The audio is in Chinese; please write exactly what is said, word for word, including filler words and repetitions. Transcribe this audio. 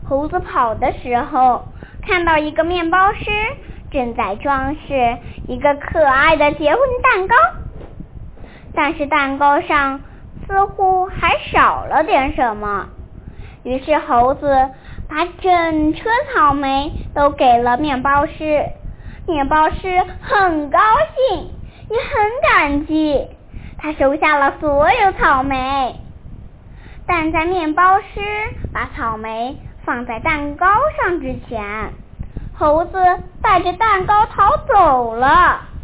猴子跑的时候，看到一个面包师正在装饰一个可爱的结婚蛋糕，但是蛋糕上似乎还少了点什么。于是猴子把整车草莓都给了面包师，面包师很高兴，也很感激，他收下了所有草莓。但在面包师把草莓放在蛋糕上之前，猴子带着蛋糕逃走了。